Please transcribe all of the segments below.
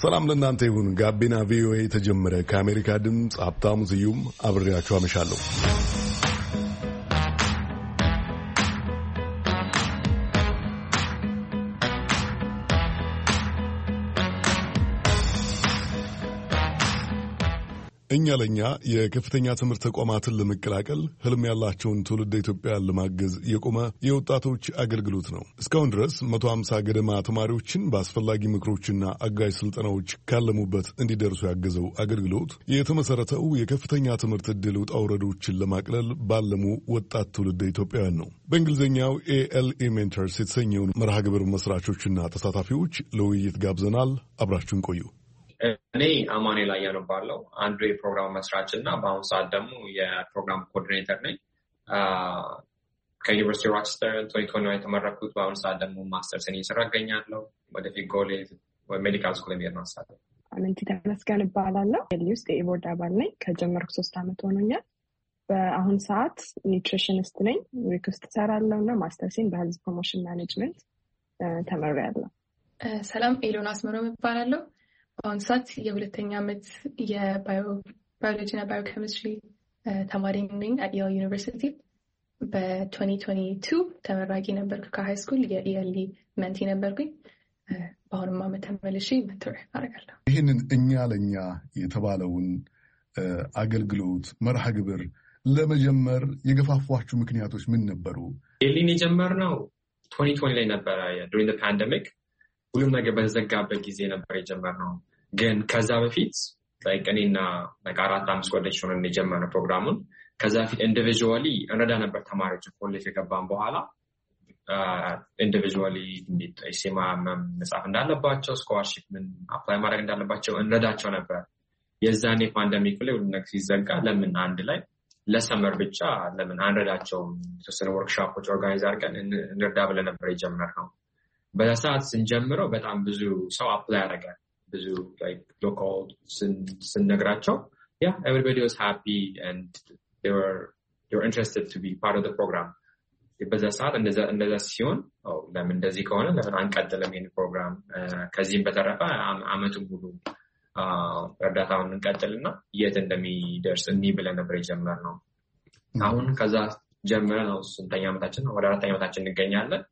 ሰላም ለእናንተ ይሁን። ጋቢና ቪኦኤ ተጀመረ። ከአሜሪካ ድምፅ ሀብታሙ ስዩም አብሬያችሁ አመሻለሁ። እኛ ለኛ የከፍተኛ ትምህርት ተቋማትን ለመቀላቀል ህልም ያላቸውን ትውልደ ኢትዮጵያን ለማገዝ የቆመ የወጣቶች አገልግሎት ነው። እስካሁን ድረስ 150 ገደማ ተማሪዎችን በአስፈላጊ ምክሮችና አጋዥ ስልጠናዎች ካለሙበት እንዲደርሱ ያገዘው አገልግሎት የተመሰረተው የከፍተኛ ትምህርት ዕድል ውጣ ውረዶችን ለማቅለል ባለሙ ወጣት ትውልደ ኢትዮጵያውያን ነው። በእንግሊዝኛው ALE ሜንተርስ የተሰኘውን መርሃ ግብር መስራቾችና ተሳታፊዎች ለውይይት ጋብዘናል። አብራችሁን ቆዩ። እኔ አማኑኤል አያኖ ባለው አንዱ የፕሮግራም መስራች እና በአሁኑ ሰዓት ደግሞ የፕሮግራም ኮኦርዲኔተር ነኝ። ከዩኒቨርሲቲ ሮቸስተር 2020 የተመረኩት በአሁኑ ሰዓት ደግሞ ማስተርስ እየሰራ እገኛለሁ። ወደፊት ጎሌ ሜዲካል ስኩል የሚሄድ ነው። አመንቲ ተመስገን እባላለሁ። ኤሊ ውስጥ የቦርድ አባል ነኝ። ከጀመርኩ 3 ዓመት ሆኖኛል። በአሁኑ ሰዓት ኒውትሪሽኒስት ነኝ። ዊክ ውስጥ እሰራለሁ እና ማስተርሴን በሄልዝ ፕሮሞሽን ማኔጅመንት ተመሪያለሁ። ሰላም፣ ኤሎን አስመሮም እባላለሁ። በአሁኑ ሰዓት የሁለተኛ ዓመት የባዮሎጂ እና ባዮኬሚስትሪ ተማሪ ነኝ አት የል ዩኒቨርሲቲ። በ2022 ተመራቂ ነበርኩ ከሃይ ስኩል የኢኤልኢ መንቲ ነበርኩኝ። በአሁኑም ዓመት ተመልሼ ሜንቶር አደርጋለሁ። ይህንን እኛ ለኛ የተባለውን አገልግሎት መርሃ ግብር ለመጀመር የገፋፏችሁ ምክንያቶች ምን ነበሩ? ኢኤልኢን የጀመርነው 2020 ላይ ነበረ። ዱሪንግ ዘ ፓንደሚክ ሁሉም ነገር በተዘጋበት ጊዜ ነበር የጀመርነው። ግን ከዛ በፊት እኔና 4-5 ጓደኞች ሆነን የጀመርነው ፕሮግራሙን። ከዛ በፊት ኢንዲቪጁዋሊ እንረዳ ነበር ተማሪዎች ኮሌጅ ከገባን በኋላ ኢንዲቪጁዋሊ ሴማ መጻፍ እንዳለባቸው፣ ስኮላርሺፕ ምን አፕላይ ማድረግ እንዳለባቸው እንረዳቸው ነበር። የዛኔ ፓንደሚክ ላይ ሁሉ ነገር ሲዘጋ ለምን አንድ ላይ ለሰመር ብቻ ለምን አንረዳቸውም? የተወሰነ ወርክሾፖች ኦርጋናይዝ አድርገን እንርዳ ብለን ነበር የጀመርነው። በዛ ሰዓት ስንጀምረው በጣም ብዙ ሰው አፕላይ ያደርጋል። ብዙ ሎካል ስንነግራቸው everybody was happy and they were interested to be part of the program። በዛ ሰዓት እንደዛ ሲሆን ለምን እንደዚህ ከሆነ ለምን አንቀጥልም ይሄን ፕሮግራም? ከዚህም በተረፈ አመቱን ሙሉ እርዳታውን እንቀጥልና የት እንደሚደርስ ብለን ነበር የጀመርነው። አሁን ከዛ ጀምረን ነው ስንተኛ ዓመታችን ነው? ወደ 4ኛ ዓመታችን እንገኛለን።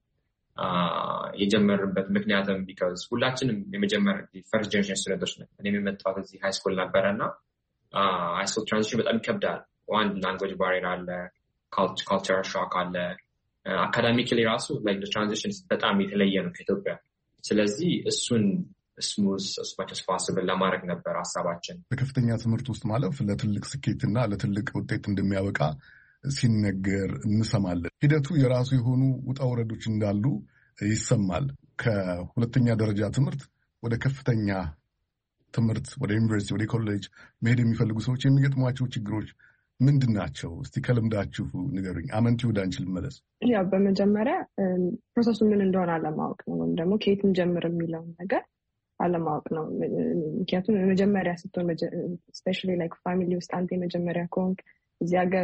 የጀመርንበት ምክንያትም ቢካዝ ሁላችንም ፈርስት ጀነሬሽን ስቱደንቶች ነን። እኔም የመጣሁት እዚህ ሃይ ስኩል ነበረና ሃይ ስኩል ትራንዚሽን በጣም ይከብዳል። ዋን ላንጉዌጅ ባሪየር አለ፣ ካልቸራል ሾክ አለ። አካዳሚክሊ ራሱ ትራንዚሽን በጣም የተለየ ነው ከኢትዮጵያ። ስለዚህ እሱን ስሙዝ as possible ለማድረግ ነበር ሀሳባችን። በከፍተኛ ትምህርት ውስጥ ማለፍ ለትልቅ ስኬትና ለትልቅ ውጤት እንደሚያበቃ ሲነገር እንሰማለን። ሂደቱ የራሱ የሆኑ ውጣ ውረዶች እንዳሉ ይሰማል። ከሁለተኛ ደረጃ ትምህርት ወደ ከፍተኛ ትምህርት ወደ ዩኒቨርሲቲ ወደ ኮሌጅ መሄድ የሚፈልጉ ሰዎች የሚገጥሟቸው ችግሮች ምንድን ናቸው? እስቲ ከልምዳችሁ ንገሩኝ። አመንቲ ወደ አንቺ ልመለስ። ያው በመጀመሪያ ፕሮሰሱ ምን እንደሆነ አለማወቅ ነው፣ ወይም ደግሞ ከየትም ጀምር የሚለውን ነገር አለማወቅ ነው። ምክንያቱም የመጀመሪያ ስትሆን ስፔሻሊ ላይክ ፋሚሊ ውስጥ አንተ የመጀመሪያ ከሆንክ እዚህ ሀገር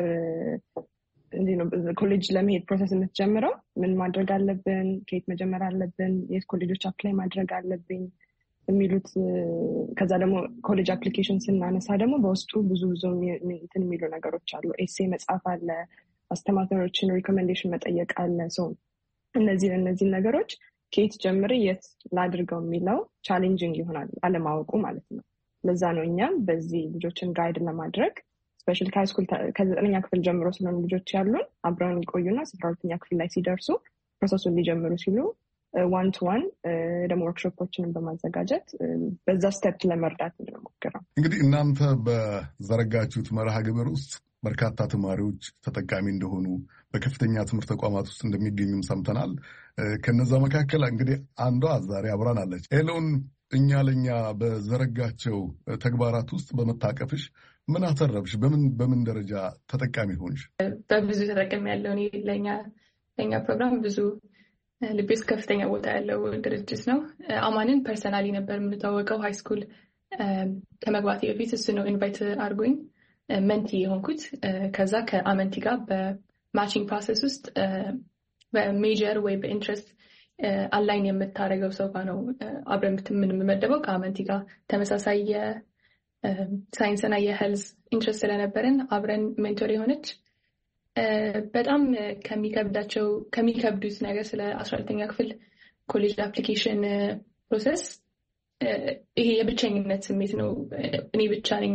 ኮሌጅ ለመሄድ ፕሮሰስ የምትጀምረው ምን ማድረግ አለብን፣ ከየት መጀመር አለብን፣ የት ኮሌጆች አፕላይ ማድረግ አለብኝ የሚሉት። ከዛ ደግሞ ኮሌጅ አፕሊኬሽን ስናነሳ ደግሞ በውስጡ ብዙ እንትን የሚሉ ነገሮች አሉ። ኤሴ መጻፍ አለ፣ አስተማሪዎችን ሪኮሜንዴሽን መጠየቅ አለ። እነዚህ ነገሮች ከየት ጀምሬ የት ላድርገው የሚለው ቻሌንጂንግ ይሆናል፣ አለማወቁ ማለት ነው። ለዛ ነው እኛም በዚህ ልጆችን ጋይድ ለማድረግ ስፔሻሊ ከሃይ ስኩል ከ9ኛ ክፍል ጀምሮ ስለሆኑ ልጆች ያሉን አብረውን ይቆዩና 12ኛ ክፍል ላይ ሲደርሱ ፕሮሰሱን ሊጀምሩ ሲሉ 1-to-1 ደግሞ ወርክሾፖችንም በማዘጋጀት በዛ ስቴፕ ለመርዳት እንሞክረው። እንግዲህ እናንተ በዘረጋችሁት መርሃ ግብር ውስጥ በርካታ ተማሪዎች ተጠቃሚ እንደሆኑ በከፍተኛ ትምህርት ተቋማት ውስጥ እንደሚገኙም ሰምተናል። ከነዛ መካከል እንግዲህ አንዷ ዛሬ አብራን አለች። ኤሎን፣ እኛ ለኛ በዘረጋቸው ተግባራት ውስጥ በመታቀፍሽ ምን አተረፍሽ? በምን ደረጃ ተጠቃሚ ሆንሽ? በብዙ ተጠቃሚ ያለው ለኛ ፕሮግራም ብዙ ልቤ ውስጥ ከፍተኛ ቦታ ያለው ድርጅት ነው። አማንን ፐርሰናሊ ነበር የምታወቀው ሃይ ስኩል ከመግባቴ በፊት እሱ ነው ኢንቫይት አድርጎኝ መንቲ የሆንኩት። ከዛ ከአመንቲ ጋር በማቺንግ ፕሮሰስ ውስጥ በሜጀር ወይ በኢንትረስት አላይን የምታደርገው ሰው ጋር ነው አብረን የምንመደበው። ከአመንቲ ጋር ተመሳሳይ የሳይንስና የሄልዝ ኢንትረስት ስለነበረን አብረን ሜንቶር የሆነች በጣም ከሚከብዱት ነገር ስለ 12ኛ ክፍል ኮሌጅ አፕሊኬሽን ፕሮሰስ ይሄ የብቸኝነት ስሜት ነው። እኔ ብቻ ነኝ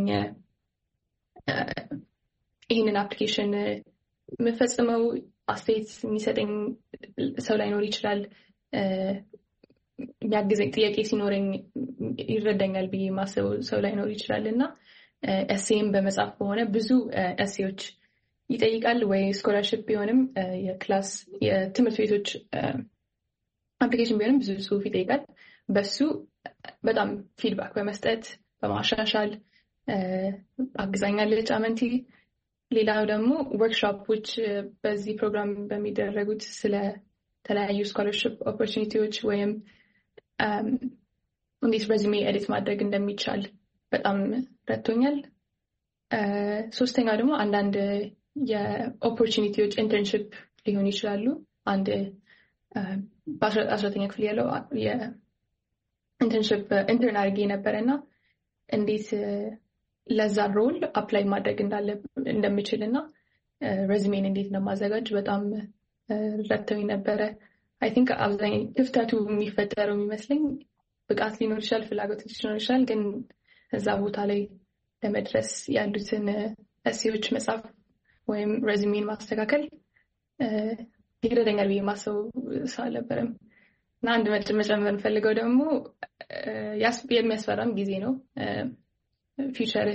ይህንን አፕሊኬሽን የምፈጽመው። አስተያየት የሚሰጠኝ ሰው ላይኖር ይችላል። የሚያግዘኝ ጥያቄ ሲኖረኝ ይረዳኛል ብዬ ማሰብ ሰው ላይኖር ይችላል እና ኤሴም በመጻፍ በሆነ ብዙ ኤሴዎች ይጠይቃል ወይ ስኮላርሽፕ ቢሆንም የክላስ የትምህርት ቤቶች አፕሊኬሽን ቢሆንም ብዙ ጽሁፍ ይጠይቃል። በሱ በጣም ፊድባክ በመስጠት በማሻሻል አግዛኛለች አመንቲ። ሌላው ደግሞ ወርክሾፖች በዚህ ፕሮግራም በሚደረጉት ስለተለያዩ ስኮላርሽፕ ኦፖርቹኒቲዎች ወይም እንዴት ሬዚሜ ኤዲት ማድረግ እንደሚቻል በጣም ረድቶኛል። ሶስተኛው ደግሞ አንዳንድ የኦፖርቹኒቲዎች ኢንተርንሽፕ ሊሆኑ ይችላሉ። አንድ በ12ኛ ክፍል ያለው የኢንተርንሽፕ ኢንተርን አድርጌ ነበረና እንዴት ለዛ ሮል አፕላይ ማድረግ እንደምችል እና ሬዝሜን እንዴት እንደማዘጋጅ በጣም ረድተውኝ ነበረ። አይ ቲንክ አብዛኛው ክፍተቱ የሚፈጠረው የሚመስለኝ ብቃት ሊኖር ይችላል፣ ፍላጎት ሊኖር ይችላል፣ ግን እዛ ቦታ ላይ ለመድረስ ያሉትን ኤሴዎች መጻፍ ወይም ሬዝሜን ማስተካከል ይረዳኛል ብዬ ማሰብ አልነበረም። እና አንድ መጨመር እንፈልገው ደግሞ የሚያስፈራም ጊዜ ነው። ፊውቸር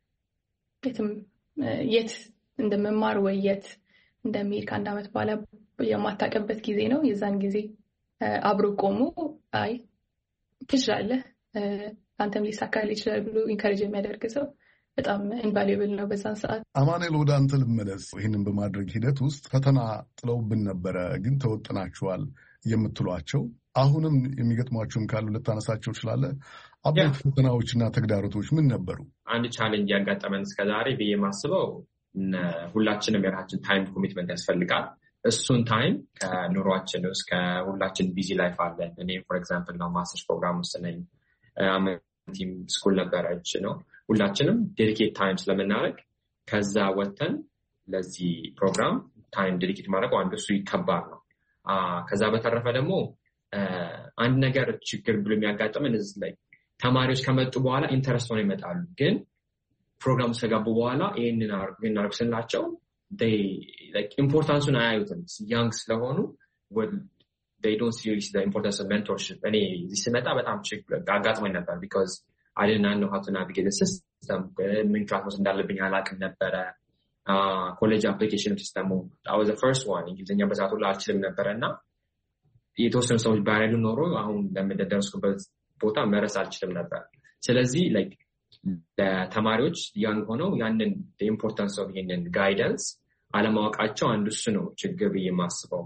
የት እንደመማር ወይ የት እንደሚሄድ ከአንድ ዓመት በኋላ የማታውቅበት ጊዜ ነው። የዛን ጊዜ አብሮ ቆሞ አይ ትችላለህ፣ አንተም ሊሳካል ይችላል ብሎ ኢንካሬጅ የሚያደርግ ሰው በጣም ኢንቫሉዌብል ነው በዛን ሰዓት። አማኑኤል ወደ አንተ ልመለስ። ይህንን በማድረግ ሂደት ውስጥ ፈተና ጥለውብን ነበረ፣ ግን ተወጥናችኋል የምትሏቸው አሁንም የሚገጥሟችሁም ካሉ ልታነሳቸው ትችላለህ? አበይት ፈተናዎችና ተግዳሮቶች ምን ነበሩ? አንድ ቻሌንጅ ያጋጠመን እስከዛሬ ብዬ ማስበው ሁላችንም የራሳችን ታይም ኮሚትመንት ያስፈልጋል። እሱን ታይም ከኑሯችን ውስጥ ከሁላችን ቢዚ ላይፍ አለን። እኔ ፎር ኤግዛምፕል ነው ማስተርስ ፕሮግራም ውስጥ ነኝ። አመንቲም ስኩል ነበረች ነው። ሁላችንም ዴዲኬት ታይም ስለምናደርግ ከዛ ወጥተን ለዚህ ፕሮግራም ታይም ዴዲኬት ማድረግ አንዱ እሱ ይከባድ ነው። ከዛ በተረፈ ደግሞ አንድ ነገር ችግር ብሎ የሚያጋጥመን እዚህ ላይ ተማሪዎች ከመጡ በኋላ ኢንተረስት ሆነው ይመጣሉ። ግን ፕሮግራሙ ከገቡ በኋላ ይህንን አርጉ ስንላቸው ኢምፖርታንሱን አያዩትም። ያንግ ስለሆኑ they don't see the importance of mentorship. እኔ እዚህ ስመጣ በጣም ችግር አጋጥሞኝ ነበር because I didn't know how to navigate the system. ምን ክላስ እንዳለብኝ አላውቅም ነበረ። ኮሌጅ አፕሊኬሽን ሲስተሙ I was the first one እንግሊዝኛ በሰዓቱ አልችልም ነበረ እና የተወሰኑ ሰዎች ባይረዱ ኖሮ አሁን ለምደረስኩበት ቦታ መረስ አልችልም ነበር። ስለዚህ ለተማሪዎች ያንግ ሆነው ያንን ኢምፖርታንስ ኦፍ ይሄንን ጋይደንስ አለማወቃቸው አንዱ እሱ ነው ችግር ብዬ የማስበው።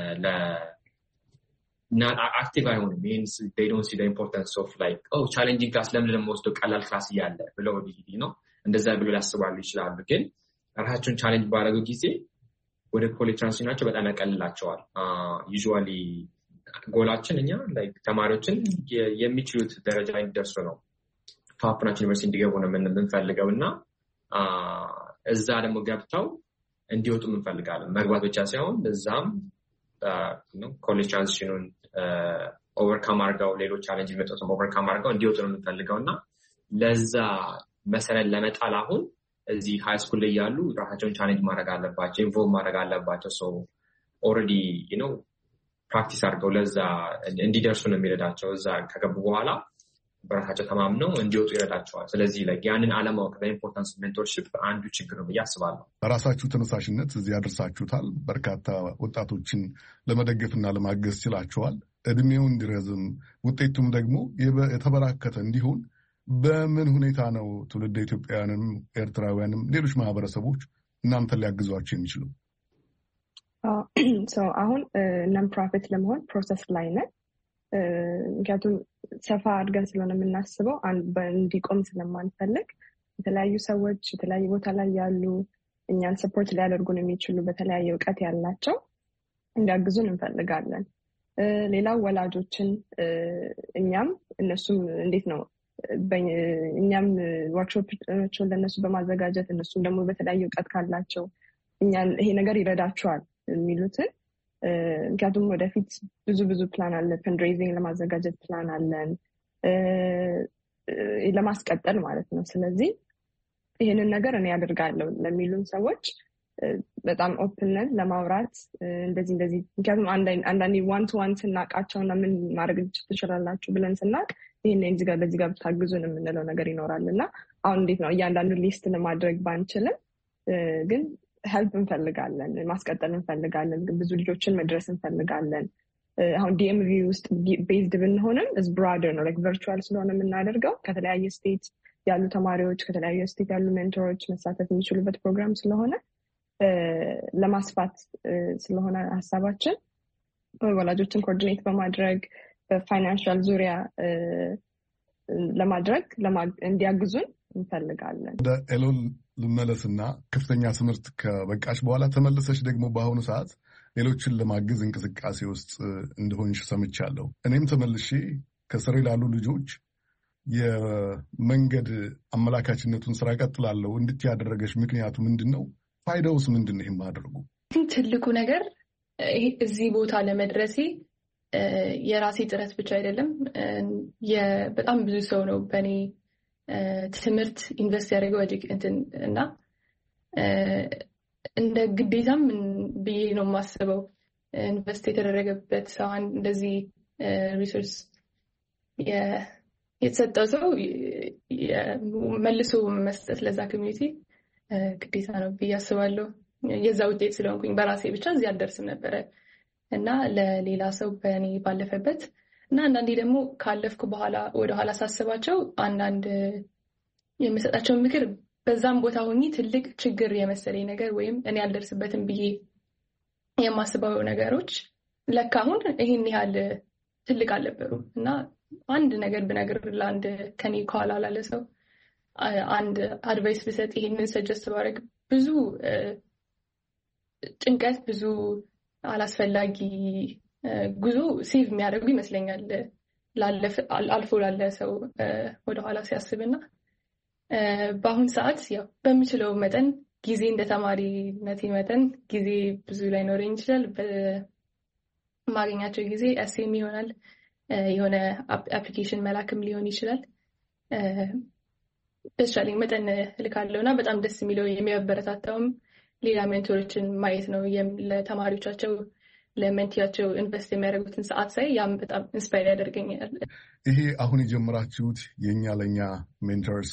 not active አይሆንም። means they don't see the importance of challenging class ለምን ለምወስደው ቀላል ክላስ እያለ ብለው ነው እንደዛ ብለው ያስባሉ ይችላሉ። ግን ራሳቸውን ቻሌንጅ ባደረጉ ጊዜ ወደ ኮሌጅ ትራንዚሽናቸው በጣም ያቀልላቸዋል። ዩዥዋሊ ጎላችን እኛ ተማሪዎችን የሚችሉት ደረጃ እንዲደርሱ ነው። ቶፕ ናቸው ዩኒቨርሲቲ እንዲገቡ ነው የምንፈልገው እና እዛ ደግሞ ገብተው እንዲወጡ እንፈልጋለን። መግባት ብቻ ሳይሆን እዛም ኮሌጅ ትራንዚሽኑን ኦቨርካም አድርገው ሌሎች ቻሌንጅ የሚመጡትን ኦቨርካም አድርገው እንዲወጡ ነው የምንፈልገው እና ለዛ መሰረት ለመጣል አሁን እዚህ ሃይ ስኩል ላይ ያሉ ራሳቸውን ቻሌንጅ ማድረግ አለባቸው፣ ኢንቮልቭ ማድረግ አለባቸው። ሶ ኦልሬዲ ፕራክቲስ አድርገው ለዛ እንዲደርሱ ነው የሚረዳቸው። እዛ ከገቡ በኋላ በራሳቸው ተማምነው እንዲወጡ ይረዳቸዋል። ስለዚህ ያንን አለማወቅ በኢምፖርታንስ ሜንቶርሺፕ አንዱ ችግር ነው ብዬ አስባለሁ። በራሳችሁ ተነሳሽነት እዚህ ያደርሳችሁታል። በርካታ ወጣቶችን ለመደገፍና ለማገዝ ችላችኋል። እድሜው እንዲረዝም ውጤቱም ደግሞ የተበራከተ እንዲሆን በምን ሁኔታ ነው ትውልደ ኢትዮጵያውያንም ኤርትራውያንም ሌሎች ማህበረሰቦች እናንተን ሊያግዟቸው የሚችሉ? አሁን ነን ፕሮፊት ለመሆን ፕሮሰስ ላይ ነን። ምክንያቱም ሰፋ አድርገን ስለሆነ የምናስበው እንዲቆም ስለማንፈልግ የተለያዩ ሰዎች የተለያዩ ቦታ ላይ ያሉ እኛን ሰፖርት ሊያደርጉን የሚችሉ በተለያየ እውቀት ያላቸው እንዲያግዙን እንፈልጋለን። ሌላው ወላጆችን እኛም እነሱም እንዴት ነው እኛም ወርክሾፖችን ለእነሱ በማዘጋጀት እነሱም ደግሞ በተለያየ እውቀት ካላቸው እኛን ይሄ ነገር ይረዳቸዋል የሚሉትን ምክንያቱም ወደፊት ብዙ ፕላን አለ። ፈንድሬዚንግ ለማዘጋጀት ፕላን አለን ለማስቀጠል ማለት ነው። ስለዚህ ይህንን ነገር እኔ ያደርጋለሁ ለሚሉን ሰዎች በጣም ኦፕንነን ለማውራት እንደዚህ ምክንያቱም አንዳንዴ ዋን ቱ ዋን ስናቃቸውና ምን ማድረግ ትችላላችሁ ብለን ስናቅ ይህን በዚህ ጋር ብታግዙን የምንለው ነገር ይኖራል እና አሁን እንዴት ነው እያንዳንዱ ሊስት ለማድረግ ባንችልም ግን ሄልፕ እንፈልጋለን፣ ማስቀጠል እንፈልጋለን፣ ብዙ ልጆችን መድረስ እንፈልጋለን። አሁን ዲኤምቪ ውስጥ ቤዝድ ብንሆንም is broader ነው like virtual ስለሆነ የምናደርገው ከተለያየ ስቴት ያሉ ተማሪዎች ከተለያየ ስቴት ያሉ ሜንቶሮች መሳተፍ የሚችሉበት ፕሮግራም ስለሆነ ለማስፋት ስለሆነ ሀሳባችን ወላጆችን ኮኦርዲኔት በማድረግ በፋይናንሻል ዙሪያ ለማድረግ እንዲያግዙን እንፈልጋለን። ወደ ኤሎን ልመለስና ከፍተኛ ትምህርት ከበቃሽ በኋላ ተመለሰሽ ደግሞ በአሁኑ ሰዓት ሌሎችን ለማገዝ እንቅስቃሴ ውስጥ እንደሆንሽ ሰምቻለሁ። እኔም ተመልሼ ከስሬ ላሉ ልጆች የመንገድ አመላካችነቱን ስራ ቀጥላለሁ እንድት ያደረገሽ ምክንያቱ ምንድን ነው? ፋይዳውስ ምንድን ነው? ይሄን ማድረጉ ትልቁ ነገር እዚህ ቦታ ለመድረሴ የራሴ ጥረት ብቻ አይደለም። በጣም ብዙ ሰው ነው በእኔ ትምህርት ኢንቨስት ያደረገው እና እንደ ግዴታም ብዬ ነው የማስበው። ኢንቨስት የተደረገበት ሰው እንደዚህ ሪሶርስ የተሰጠው ሰው መልሶ መስጠት ለዛ ኮሚኒቲ ግዴታ ነው ብዬ አስባለሁ። የዛ ውጤት ስለሆንኩኝ በራሴ ብቻ እዚህ አልደርስም ነበረ እና ለሌላ ሰው በእኔ ባለፈበት እና አንዳንዴ ደግሞ ካለፍኩ በኋላ ወደኋላ ሳስባቸው አንዳንድ የምሰጣቸውን ምክር በዛም ቦታ ሆኜ ትልቅ ችግር የመሰለኝ ነገር ወይም እኔ አልደርስበትም ብዬ የማስበው ነገሮች ለካ አሁን ይህን ያህል ትልቅ አልነበሩም እና አንድ ነገር ብነግር ለአንድ ከኔ ከኋላ ላለ ሰው አንድ አድቫይስ ብሰጥ ይሄንን ሰጀስት ባደርግ ብዙ ጭንቀት ብዙ አላስፈላጊ ጉዞ ሴቭ የሚያደርጉ ይመስለኛል አልፎ ላለ ሰው ወደኋላ ሲያስብና በአሁን ሰዓት ያው በሚችለው መጠን ጊዜ እንደ ተማሪነቴ መጠን ጊዜ ብዙ ላይኖረኝ ይችላል። በማገኛቸው ጊዜ ኤሴም ይሆናል የሆነ አፕሊኬሽን መላክም ሊሆን ይችላል በተቻለኝ መጠን እልካለሁና በጣም ደስ የሚለው የሚያበረታታውም ሌላ ሜንቶሮችን ማየት ነው። ለተማሪዎቻቸው ለሜንቲያቸው ኢንቨስት የሚያደርጉትን ሰዓት ሳይ ያም በጣም ኢንስፓየር ያደርገኛል። ይሄ አሁን የጀመራችሁት የኛ ለኛ ሜንተርስ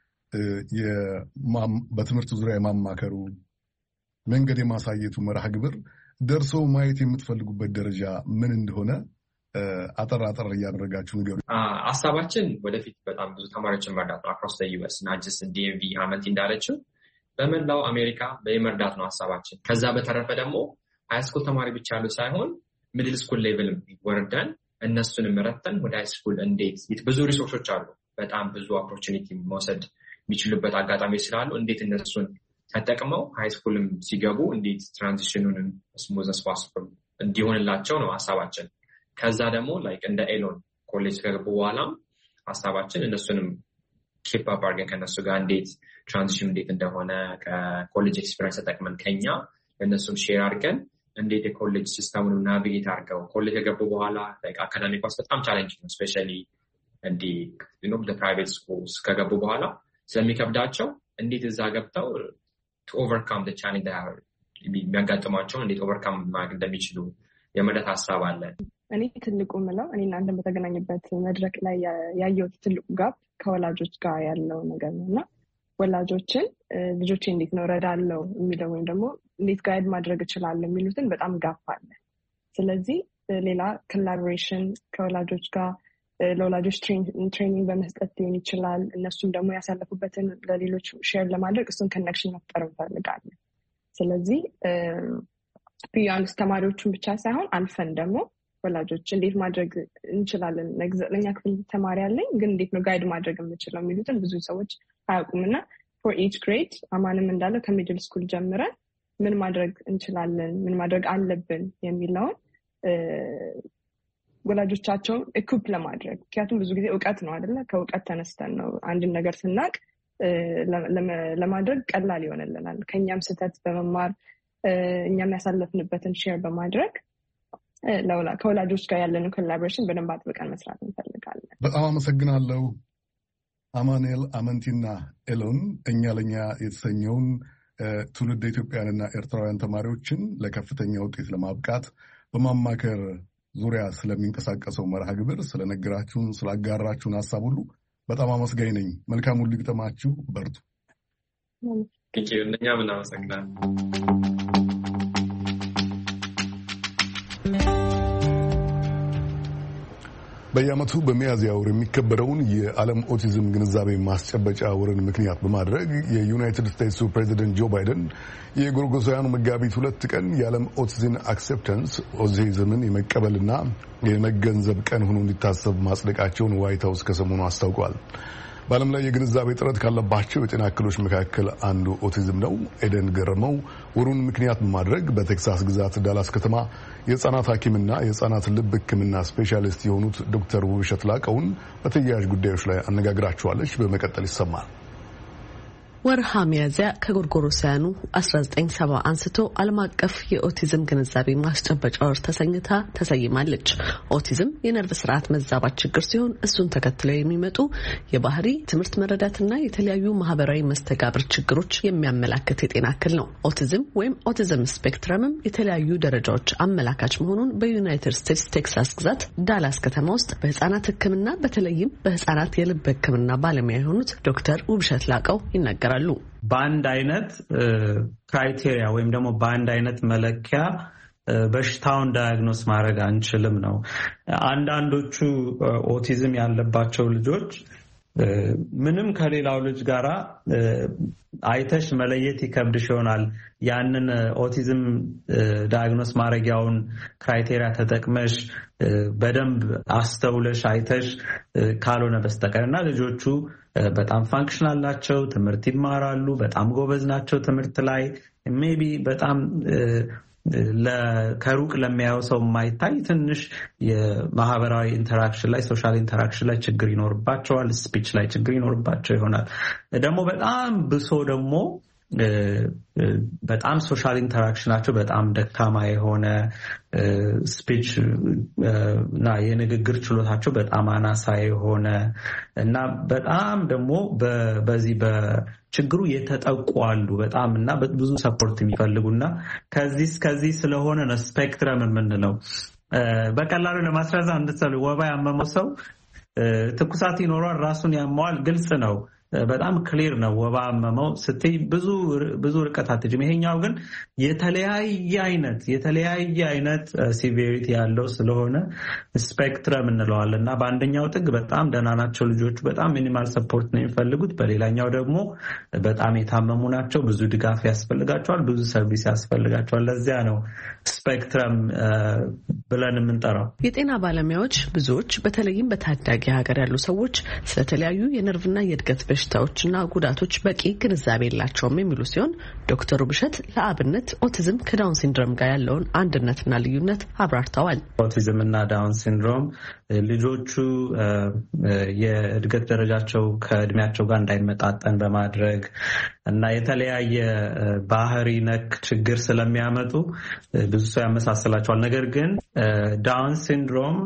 በትምህርት ዙሪያ የማማከሩ መንገድ የማሳየቱ መርሃ ግብር ደርሰው ማየት የምትፈልጉበት ደረጃ ምን እንደሆነ አጠር እያደረጋችሁ ንገሩ። ሀሳባችን ወደፊት በጣም ብዙ ተማሪዎችን መርዳት ነው። አክሮስ ዩኤስ እና ጀስት ዲኤምቪ አመት እንዳለችው በመላው አሜሪካ በመርዳት ነው ሀሳባችን። ከዛ በተረፈ ደግሞ ሃይስኩል ተማሪ ብቻ ያሉ ሳይሆን ሚድል ስኩል ሌቭልም ወርደን እነሱንም ረተን ወደ ሃይስኩል እንዴት ብዙ ሪሶርሶች አሉ። በጣም ብዙ ኦፖርቹኒቲ መውሰድ የሚችሉበት አጋጣሚ ስላሉ እንዴት እነሱን ተጠቅመው ሃይስኩልም ሲገቡ እንዴት ትራንዚሽኑንም ስሙዝ አስ ፖሲብል እንዲሆንላቸው ነው ሀሳባችን። ከዛ ደግሞ ላይክ እንደ ኤሎን ኮሌጅ ከገቡ በኋላም ሀሳባችን እነሱንም ኪፕ አፕ አድርገን ከእነሱ ጋር እንዴት ትራንዚሽን እንዴት እንደሆነ ከኮሌጅ ኤክስፒሪየንስ ተጠቅመን ከኛ ለእነሱም ሼር አድርገን እንዴት የኮሌጅ ሲስተሙን ናቪጌት አድርገው ኮሌጅ ከገቡ በኋላ አካዳሚክ ዋስ በጣም ቻሌንጅ ነው። ስፔሻሊ እንዲህ ፕራይቬት ስኩልስ ከገቡ በኋላ ስለሚከብዳቸው እንዴት እዛ ገብተው ቱ ኦቨርካም ዘ ቻሌንጅ የሚያጋጥሟቸውን እንዴት ኦቨርካም ማድረግ እንደሚችሉ የመረዳት ሀሳብ አለ። እኔ ትልቁ ምለው እኔ እናንተን በተገናኝበት መድረክ ላይ ያየሁት ትልቁ ጋፕ ከወላጆች ጋር ያለው ነገር ነው እና ወላጆችን ልጆቼ እንዴት ነው ረዳለው የሚለው ወይም ደግሞ እንዴት ጋይድ ማድረግ እችላለሁ የሚሉትን በጣም ጋፕ አለ። ስለዚህ ሌላ ኮላቦሬሽን ከወላጆች ጋር ለወላጆች ትሬኒንግ በመስጠት ሊሆን ይችላል። እነሱም ደግሞ ያሳለፉበትን ለሌሎች ሼር ለማድረግ እሱን ኮኔክሽን መፍጠር እንፈልጋለን። ስለዚህ ቢያንስ ተማሪዎቹን ብቻ ሳይሆን አልፈን ደግሞ ወላጆች እንዴት ማድረግ እንችላለን። ለኛ ክፍል ተማሪ ያለኝ ግን እንዴት ነው ጋይድ ማድረግ የምችለው የሚሉትን ብዙ ሰዎች አያውቁምና ፎር ኢች ግሬድ አማንም እንዳለው ከሚድል ስኩል ጀምረን ምን ማድረግ እንችላለን፣ ምን ማድረግ አለብን የሚለውን ወላጆቻቸውን ኢኩፕ ለማድረግ ምክንያቱም ብዙ ጊዜ እውቀት ነው አይደለ? ከእውቀት ተነስተን ነው አንድን ነገር ስናቅ ለማድረግ ቀላል ይሆንልናል። ከኛም ስህተት በመማር እኛም ያሳለፍንበትን ሼር በማድረግ ከወላጆች ጋር ያለንን ኮላቦሬሽን በደንብ አጥብቀን መስራት እንፈልጋለን። በጣም አመሰግናለሁ። አማኑኤል አመንቲና ኤሎን እኛ ለኛ የተሰኘውን ትውልድ ኢትዮጵያውያንና ኤርትራውያን ተማሪዎችን ለከፍተኛ ውጤት ለማብቃት በማማከር ዙሪያ ስለሚንቀሳቀሰው መርሃ ግብር ስለነገራችሁን፣ ስላጋራችሁን ሀሳብ ሁሉ በጣም አመስጋኝ ነኝ። መልካም ሁሉ ይግጠማችሁ። በርቱ። እኛም እናመሰግናለን። በየዓመቱ በሚያዝያ ወር የሚከበረውን የዓለም ኦቲዝም ግንዛቤ ማስጨበጫ ወርን ምክንያት በማድረግ የዩናይትድ ስቴትሱ ፕሬዚደንት ጆ ባይደን የጎርጎሳውያኑ መጋቢት 2 ቀን የዓለም ኦቲዝም አክሴፕታንስ ኦቲዝምን የመቀበልና የመገንዘብ ቀን ሆኖ እንዲታሰብ ማጽደቃቸውን ዋይት ሀውስ ከሰሞኑ አስታውቋል። በዓለም ላይ የግንዛቤ ጥረት ካለባቸው የጤና እክሎች መካከል አንዱ ኦቲዝም ነው። ኤደን ገረመው ወሩን ምክንያት በማድረግ በቴክሳስ ግዛት ዳላስ ከተማ የህፃናት ሐኪምና የህፃናት ልብ ሕክምና ስፔሻሊስት የሆኑት ዶክተር ውብሸት ላቀውን በተያያዥ ጉዳዮች ላይ አነጋግራቸዋለች። በመቀጠል ይሰማል። ወርሃ ሚያዝያ ከጎርጎሮሳውያኑ 1970 አንስቶ ዓለም አቀፍ የኦቲዝም ግንዛቤ ማስጨበጫ ወር ተሰኝታ ተሰይማለች። ኦቲዝም የነርቭ ስርዓት መዛባት ችግር ሲሆን እሱን ተከትለው የሚመጡ የባህሪ ትምህርት መረዳትና የተለያዩ ማህበራዊ መስተጋብር ችግሮች የሚያመላክት የጤና እክል ነው። ኦቲዝም ወይም ኦቲዝም ስፔክትረምም የተለያዩ ደረጃዎች አመላካች መሆኑን በዩናይትድ ስቴትስ ቴክሳስ ግዛት ዳላስ ከተማ ውስጥ በህፃናት ሕክምና በተለይም በህፃናት የልብ ሕክምና ባለሙያ የሆኑት ዶክተር ውብሸት ላቀው ይናገራሉ። በአንድ አይነት ክራይቴሪያ ወይም ደግሞ በአንድ አይነት መለኪያ በሽታውን ዳያግኖስ ማድረግ አንችልም ነው። አንዳንዶቹ ኦቲዝም ያለባቸው ልጆች ምንም ከሌላው ልጅ ጋራ አይተሽ መለየት ይከብድሽ ይሆናል። ያንን ኦቲዝም ዳያግኖስ ማድረጊያውን ክራይቴሪያ ተጠቅመሽ በደንብ አስተውለሽ አይተሽ ካልሆነ በስተቀርና ልጆቹ በጣም ፋንክሽናል ናቸው፣ ትምህርት ይማራሉ፣ በጣም ጎበዝ ናቸው ትምህርት ላይ ሜቢ በጣም ከሩቅ ለሚያየው ሰው የማይታይ ትንሽ የማህበራዊ ኢንተራክሽን ላይ ሶሻል ኢንተራክሽን ላይ ችግር ይኖርባቸዋል፣ ስፒች ላይ ችግር ይኖርባቸው ይሆናል። ደግሞ በጣም ብሶ ደግሞ በጣም ሶሻል ኢንተራክሽናቸው በጣም ደካማ የሆነ ስፒች እና የንግግር ችሎታቸው በጣም አናሳ የሆነ እና በጣም ደግሞ በዚህ በችግሩ የተጠቁ አሉ በጣም እና ብዙ ሰፖርት የሚፈልጉና ከዚህ ስለሆነ ነው ስፔክትረም የምንለው። በቀላሉ ለማስረዳት እንድትሰሉ ወባ ያመመው ሰው ትኩሳት ይኖረዋል፣ ራሱን ያመዋል፣ ግልጽ ነው። በጣም ክሊር ነው። ወባ አመመው ስትይ ብዙ ርቀት አትጅም። ይሄኛው ግን የተለያየ አይነት ሲቪሪቲ ያለው ስለሆነ ስፔክትረም እንለዋለን እና በአንደኛው ጥግ በጣም ደህና ናቸው ልጆቹ፣ በጣም ሚኒማል ሰፖርት ነው የሚፈልጉት። በሌላኛው ደግሞ በጣም የታመሙ ናቸው፣ ብዙ ድጋፍ ያስፈልጋቸዋል፣ ብዙ ሰርቪስ ያስፈልጋቸዋል። ለዚያ ነው ስፔክትረም ብለን የምንጠራው። የጤና ባለሙያዎች ብዙዎች በተለይም በታዳጊ ሀገር ያሉ ሰዎች ስለተለያዩ የነርቭና የእድገት በሽታዎችና ጉዳቶች በቂ ግንዛቤ የላቸውም የሚሉ ሲሆን ዶክተር ውብሸት ለአብነት ኦቲዝም ከዳውን ሲንድሮም ጋር ያለውን አንድነትና ልዩነት አብራርተዋል። ኦቲዝም እና ዳውን ሲንድሮም ልጆቹ የእድገት ደረጃቸው ከእድሜያቸው ጋር እንዳይመጣጠን በማድረግ እና የተለያየ ባህሪ ነክ ችግር ስለሚያመጡ ብዙ ሰው ያመሳስላቸዋል። ነገር ግን ዳውን ሲንድሮም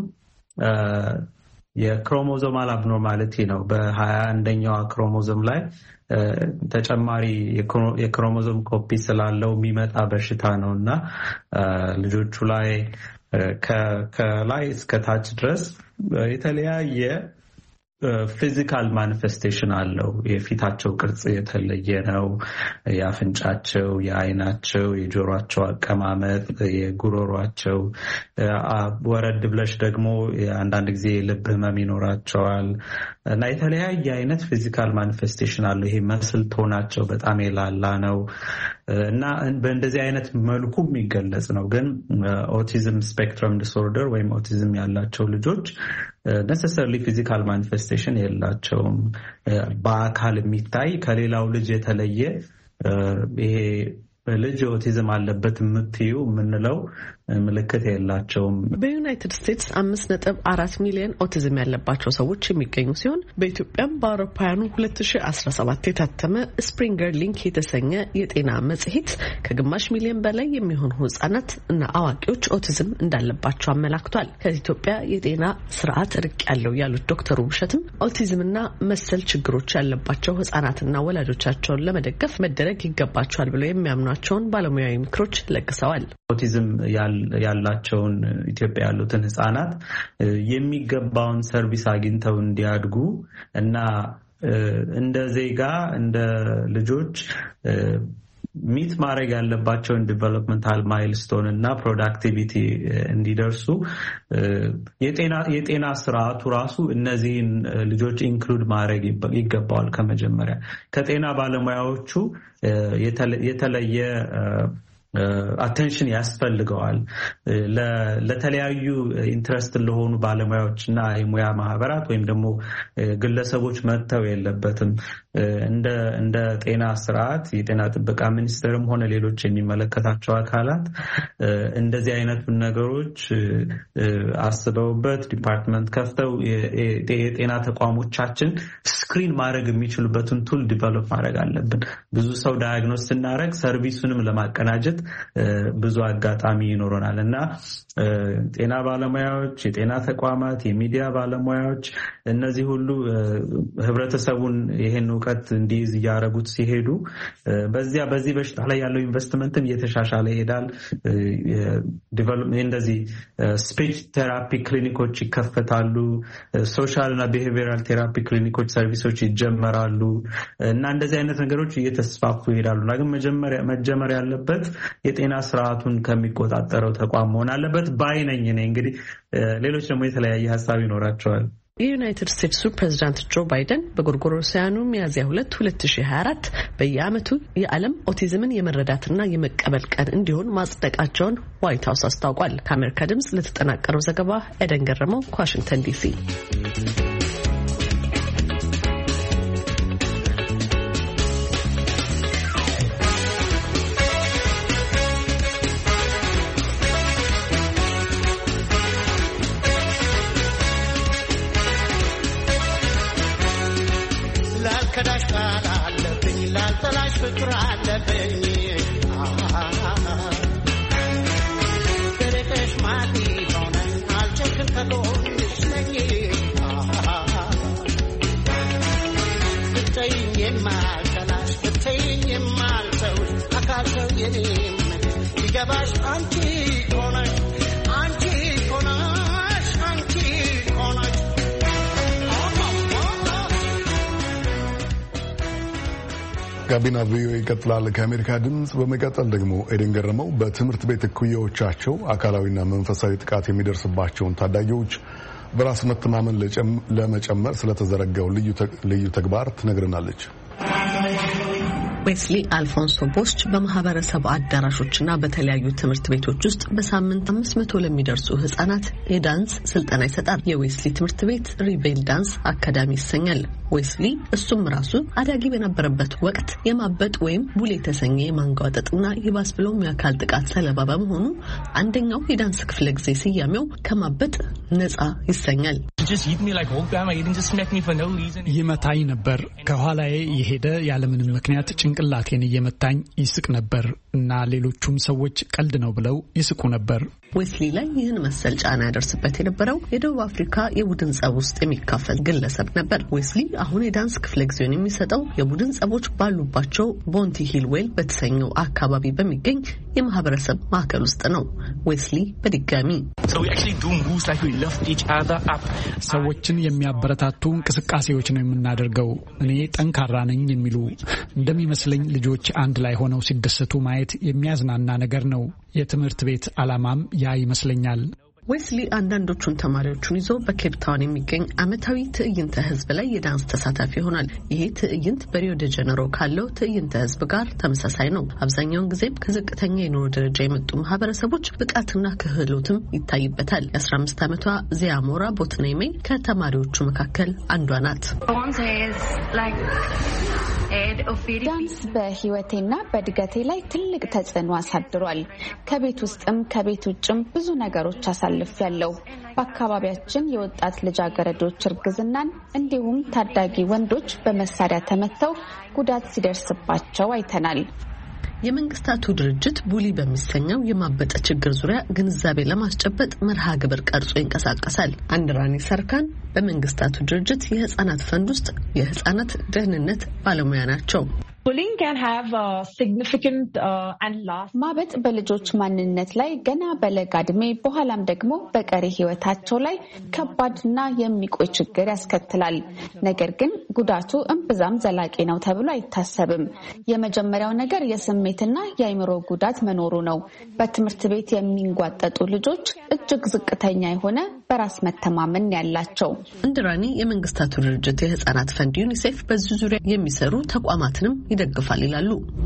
የክሮሞዞማል አብኖርማሊቲ ነው። በ21ኛው ክሮሞዞም ላይ ተጨማሪ የክሮሞዞም ኮፒ ስላለው የሚመጣ በሽታ ነው እና ልጆቹ ላይ ከላይ እስከ ታች ድረስ የተለያየ ፊዚካል ማኒፌስቴሽን አለው። የፊታቸው ቅርጽ የተለየ ነው። የአፍንጫቸው፣ የአይናቸው፣ የጆሮአቸው አቀማመጥ፣ የጉሮሯቸው ወረድ ብለሽ ደግሞ አንዳንድ ጊዜ የልብ ህመም ይኖራቸዋል እና የተለያየ አይነት ፊዚካል ማኒፌስቴሽን አለው። ይሄ መስል ቶናቸው በጣም የላላ ነው እና በእንደዚህ አይነት መልኩ የሚገለጽ ነው። ግን ኦቲዝም ስፔክትረም ዲስኦርደር ወይም ኦቲዝም ያላቸው ልጆች necessarily physical manifestation የላቸውም። በአካል የሚታይ ከሌላው ልጅ የተለየ ይሄ ልጅ ኦቲዝም አለበት የምትዩ የምንለው ምልክት የላቸውም። በዩናይትድ ስቴትስ 5.4 ሚሊዮን ኦቲዝም ያለባቸው ሰዎች የሚገኙ ሲሆን በኢትዮጵያም በአውሮፓውያኑ 2017 የታተመ ስፕሪንገር ሊንክ የተሰኘ የጤና መጽሔት ከግማሽ ሚሊዮን በላይ የሚሆኑ ህጻናት እና አዋቂዎች ኦቲዝም እንዳለባቸው አመላክቷል። ከኢትዮጵያ የጤና ስርዓት ርቅ ያለው ያሉት ዶክተሩ ውብሸትም ኦቲዝምና መሰል ችግሮች ያለባቸው ህጻናትና ወላጆቻቸውን ለመደገፍ መደረግ ይገባቸዋል ብለው የሚያምኗቸውን ባለሙያዊ ምክሮች ለግሰዋል። ኦቲዝም ያላቸውን ኢትዮጵያ ያሉትን ህጻናት የሚገባውን ሰርቪስ አግኝተው እንዲያድጉ እና እንደ ዜጋ እንደ ልጆች ሚት ማድረግ ያለባቸውን ዲቨሎፕመንታል ማይልስቶን እና ፕሮዳክቲቪቲ እንዲደርሱ የጤና ስርዓቱ ራሱ እነዚህን ልጆች ኢንክሉድ ማድረግ ይገባዋል። ከመጀመሪያ ከጤና ባለሙያዎቹ የተለየ አቴንሽን ያስፈልገዋል። ለተለያዩ ኢንትረስት ለሆኑ ባለሙያዎች እና የሙያ ማህበራት ወይም ደግሞ ግለሰቦች መተው የለበትም። እንደ ጤና ስርዓት የጤና ጥበቃ ሚኒስቴርም ሆነ ሌሎች የሚመለከታቸው አካላት እንደዚህ አይነቱን ነገሮች አስበውበት ዲፓርትመንት ከፍተው የጤና ተቋሞቻችን ስክሪን ማድረግ የሚችሉበትን ቱል ዲቨሎፕ ማድረግ አለብን። ብዙ ሰው ዳያግኖስ ስናደርግ ሰርቪሱንም ለማቀናጀት ብዙ አጋጣሚ ይኖረናል እና ጤና ባለሙያዎች፣ የጤና ተቋማት፣ የሚዲያ ባለሙያዎች እነዚህ ሁሉ ህብረተሰቡን ይሄን እውቀት እንዲይዝ እያደረጉት ሲሄዱ በዚህ በሽታ ላይ ያለው ኢንቨስትመንትም እየተሻሻለ ይሄዳል። እንደዚህ ስፒች ቴራፒ ክሊኒኮች ይከፈታሉ። ሶሻል እና ቢሄቪየራል ቴራፒ ክሊኒኮች ሰርቪሶች ይጀመራሉ እና እንደዚህ አይነት ነገሮች እየተስፋፉ ይሄዳሉ። ግን መጀመሪያ ያለበት የጤና ስርዓቱን ከሚቆጣጠረው ተቋም መሆን አለበት ባይነኝ ነኝ። እንግዲህ ሌሎች ደግሞ የተለያየ ሀሳብ ይኖራቸዋል። የዩናይትድ ስቴትሱ ፕሬዝዳንት ጆ ባይደን በጎርጎሮሳውያኑ ሚያዝያ 2 2024 በየዓመቱ የዓለም ኦቲዝምን የመረዳትና የመቀበል ቀን እንዲሆን ማጽደቃቸውን ዋይት ሀውስ አስታውቋል። ከአሜሪካ ድምጽ ለተጠናቀረው ዘገባ ኤደን ገረመው ከዋሽንግተን ዲሲ። ጋቢና ቪኦኤ ይቀጥላል። ከአሜሪካ ድምፅ በመቀጠል ደግሞ ኤደን ገረመው በትምህርት ቤት እኩያዎቻቸው አካላዊና መንፈሳዊ ጥቃት የሚደርስባቸውን ታዳጊዎች በራስ መተማመን ለመጨመር ስለተዘረጋው ልዩ ተግባር ትነግረናለች። ዌስሊ አልፎንሶ ቦስች በማህበረሰብ አዳራሾችና በተለያዩ ትምህርት ቤቶች ውስጥ በሳምንት 500 ለሚደርሱ ህጻናት የዳንስ ስልጠና ይሰጣል። የዌስሊ ትምህርት ቤት ሪቤል ዳንስ አካዳሚ ይሰኛል። ዌስሊ እሱም ራሱ አዳጊ በነበረበት ወቅት የማበጥ ወይም ቡል የተሰኘ የማንጓጠጥና ይባስ ብሎም የአካል ጥቃት ሰለባ በመሆኑ አንደኛው የዳንስ ክፍለ ጊዜ ስያሜው ከማበጥ ነጻ ይሰኛል። ይመታኝ ነበር። ከኋላዬ የሄደ ያለምንም ምክንያት ጭንቅላቴን እየመታኝ ይስቅ ነበር እና ሌሎቹም ሰዎች ቀልድ ነው ብለው ይስቁ ነበር። ዌስሊ ላይ ይህን መሰል ጫና ያደርስበት የነበረው የደቡብ አፍሪካ የቡድን ጸብ ውስጥ የሚካፈል ግለሰብ ነበር። ዌስሊ አሁን የዳንስ ክፍለ ጊዜውን የሚሰጠው የቡድን ጸቦች ባሉባቸው ቦንቲ ሂል ዌል በተሰኘው አካባቢ በሚገኝ የማህበረሰብ ማዕከል ውስጥ ነው። ዌስሊ በድጋሚ ሰዎችን የሚያበረታቱ እንቅስቃሴዎች ነው የምናደርገው። እኔ ጠንካራ ነኝ የሚሉ እንደሚመስለኝ ልጆች አንድ ላይ ሆነው ሲደሰቱ ማየት የሚያዝናና ነገር ነው። የትምህርት ቤት ዓላማም ያ ይመስለኛል። ዌስሊ አንዳንዶቹን ተማሪዎቹን ይዞ በኬፕታውን የሚገኝ ዓመታዊ ትዕይንተ ህዝብ ላይ የዳንስ ተሳታፊ ይሆናል። ይሄ ትዕይንት በሪዮ ደ ጀነሮ ካለው ትዕይንተ ህዝብ ጋር ተመሳሳይ ነው። አብዛኛውን ጊዜም ከዝቅተኛ የኑሮ ደረጃ የመጡ ማህበረሰቦች ብቃትና ክህሎትም ይታይበታል። የ15 ዓመቷ ዚያሞራ ቦትኔሜ ከተማሪዎቹ መካከል አንዷ ናት። ዳንስ በህይወቴና በእድገቴ ላይ ትልቅ ተጽዕኖ አሳድሯል። ከቤት ውስጥም ከቤት ውጭም ብዙ ነገሮች አሳልፌያለሁ። በአካባቢያችን የወጣት ልጃገረዶች እርግዝናን እንዲሁም ታዳጊ ወንዶች በመሳሪያ ተመተው ጉዳት ሲደርስባቸው አይተናል። የመንግስታቱ ድርጅት ቡሊ በሚሰኘው የማበጠ ችግር ዙሪያ ግንዛቤ ለማስጨበጥ መርሃ ግብር ቀርጾ ይንቀሳቀሳል። አንድራኒ ሰርካን በመንግስታቱ ድርጅት የህፃናት ፈንድ ውስጥ የህፃናት ደህንነት ባለሙያ ናቸው። ማበጥ በልጆች ማንነት ላይ ገና በለጋ ዕድሜ በኋላም ደግሞ በቀሪ ህይወታቸው ላይ ከባድና የሚቆይ ችግር ያስከትላል። ነገር ግን ጉዳቱ እምብዛም ዘላቂ ነው ተብሎ አይታሰብም። የመጀመሪያው ነገር የስሜትና የአእምሮ ጉዳት መኖሩ ነው። በትምህርት ቤት የሚንጓጠጡ ልጆች እጅግ ዝቅተኛ የሆነ በራስ መተማመን ያላቸው። እንድራኒ የመንግስታቱ ድርጅት የህፃናት ፈንድ ዩኒሴፍ በዚህ ዙሪያ የሚሰሩ ተቋማትንም ይደግፋል ይላሉ።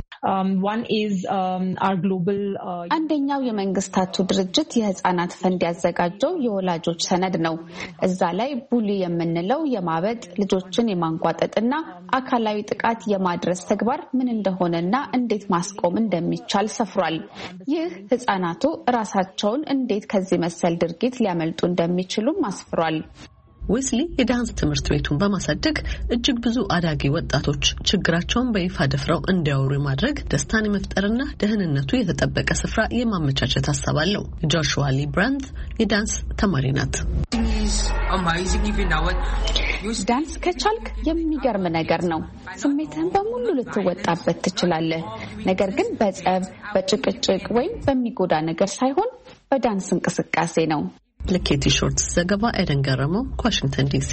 አንደኛው የመንግስታቱ ድርጅት የህፃናት ፈንድ ያዘጋጀው የወላጆች ሰነድ ነው። እዛ ላይ ቡሊ የምንለው የማበጥ ልጆችን የማንጓጠጥና አካላዊ ጥቃት የማድረስ ተግባር ምን እንደሆነና እንዴት ማስቆም እንደሚቻል ሰፍሯል። ይህ ህፃናቱ ራሳቸውን እንዴት ከዚህ መሰል ድርጊት ሊያመልጡ እንደሚችሉም አስፍሯል። ዌስሊ የዳንስ ትምህርት ቤቱን በማሳደግ እጅግ ብዙ አዳጊ ወጣቶች ችግራቸውን በይፋ ደፍረው እንዲያወሩ የማድረግ ደስታን የመፍጠርና ደህንነቱ የተጠበቀ ስፍራ የማመቻቸት ሀሳብ አለው። ጆሹዋ ሊ ብራንት የዳንስ ተማሪ ናት። ዳንስ ከቻልክ የሚገርም ነገር ነው። ስሜትህን በሙሉ ልትወጣበት ትችላለህ። ነገር ግን በጸብ፣ በጭቅጭቅ ወይም በሚጎዳ ነገር ሳይሆን በዳንስ እንቅስቃሴ ነው። ለኬቲ ሾርትስ ዘገባ ኤደን ገረመው ከዋሽንግተን ዲሲ።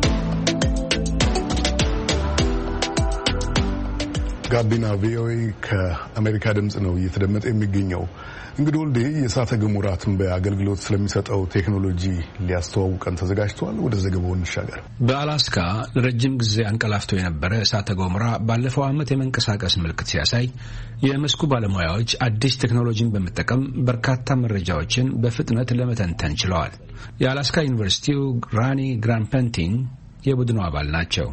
ጋቢና ቪኦኤ ከአሜሪካ ድምጽ ነው እየተደመጠ የሚገኘው። እንግዲህ ወልዴ የእሳተ ገሞራ ትንበያ አገልግሎት ስለሚሰጠው ቴክኖሎጂ ሊያስተዋውቀን ተዘጋጅቷል። ወደ ዘገባው እንሻገር። በአላስካ ለረጅም ጊዜ አንቀላፍቶ የነበረ እሳተ ገሞራ ባለፈው ዓመት የመንቀሳቀስ ምልክት ሲያሳይ የመስኩ ባለሙያዎች አዲስ ቴክኖሎጂን በመጠቀም በርካታ መረጃዎችን በፍጥነት ለመተንተን ችለዋል። የአላስካ ዩኒቨርሲቲው ራኒ ግራንፐንቲን የቡድኑ አባል ናቸው።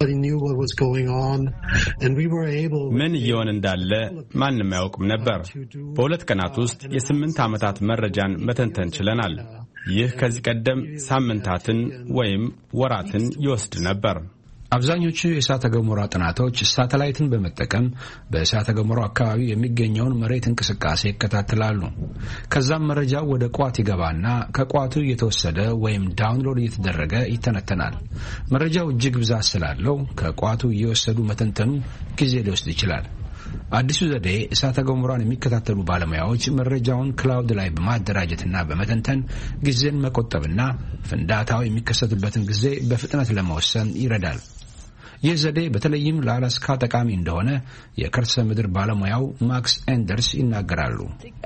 ምን እየሆነ እንዳለ ማንም አያውቅም ነበር። በ2 ቀናት ውስጥ የ8 ዓመታት መረጃን መተንተን ችለናል። ይህ ከዚህ ቀደም ሳምንታትን ወይም ወራትን ይወስድ ነበር። አብዛኞቹ የእሳተ ገሞራ ጥናቶች ሳተላይትን በመጠቀም በእሳተ ገሞራው አካባቢ የሚገኘውን መሬት እንቅስቃሴ ይከታተላሉ። ከዛም መረጃው ወደ ቋት ይገባና ከቋቱ እየተወሰደ ወይም ዳውንሎድ እየተደረገ ይተነተናል። መረጃው እጅግ ብዛት ስላለው ከቋቱ እየወሰዱ መተንተኑ ጊዜ ሊወስድ ይችላል። አዲሱ ዘዴ እሳተ ገሞራን የሚከታተሉ ባለሙያዎች መረጃውን ክላውድ ላይ በማደራጀትና በመተንተን ጊዜን መቆጠብና ፍንዳታው የሚከሰትበትን ጊዜ በፍጥነት ለመወሰን ይረዳል። ይህ ዘዴ በተለይም ለአላስካ ጠቃሚ እንደሆነ የከርሰ ምድር ባለሙያው ማክስ ኤንደርስ ይናገራሉ።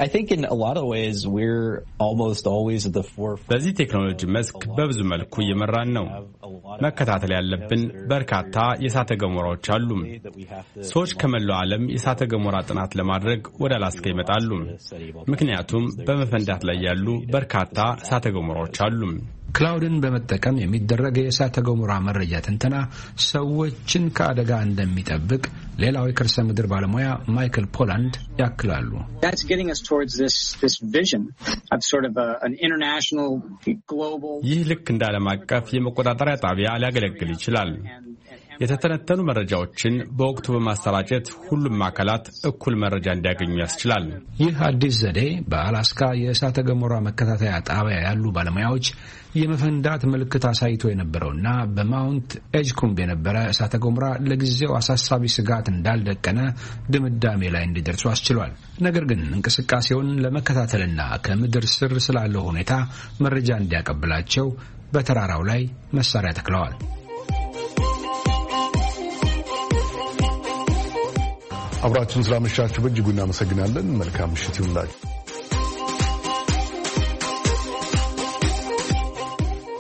በዚህ ቴክኖሎጂ መስክ በብዙ መልኩ እየመራን ነው። መከታተል ያለብን በርካታ የእሳተ ገሞራዎች አሉ። ሰዎች ከመላው ዓለም የእሳተ ገሞራ ጥናት ለማድረግ ወደ አላስካ ይመጣሉ። ምክንያቱም በመፈንዳት ላይ ያሉ በርካታ እሳተ ገሞራዎች አሉ። ክላውድን በመጠቀም የሚደረግ የእሳተ ገሞራ መረጃ ትንተና ሰዎችን ከአደጋ እንደሚጠብቅ ሌላው የከርሰ ምድር ባለሙያ ማይክል ፖላንድ ያክላሉ። ይህ ልክ እንደ ዓለም አቀፍ የመቆጣጠሪያ ጣቢያ ሊያገለግል ይችላል። የተተነተኑ መረጃዎችን በወቅቱ በማሰራጨት ሁሉም አካላት እኩል መረጃ እንዲያገኙ ያስችላል። ይህ አዲስ ዘዴ በአላስካ የእሳተ ገሞራ መከታተያ ጣቢያ ያሉ ባለሙያዎች የመፈንዳት ምልክት አሳይቶ የነበረውና በማውንት ኤጅኩምብ የነበረ እሳተ ገሞራ ለጊዜው አሳሳቢ ስጋት እንዳልደቀነ ድምዳሜ ላይ እንዲደርሱ አስችሏል። ነገር ግን እንቅስቃሴውን ለመከታተልና ከምድር ስር ስላለው ሁኔታ መረጃ እንዲያቀብላቸው በተራራው ላይ መሳሪያ ተክለዋል። አብራችሁን ስላመሻችሁ በእጅጉ እናመሰግናለን። መልካም ምሽት ይሁንላችሁ።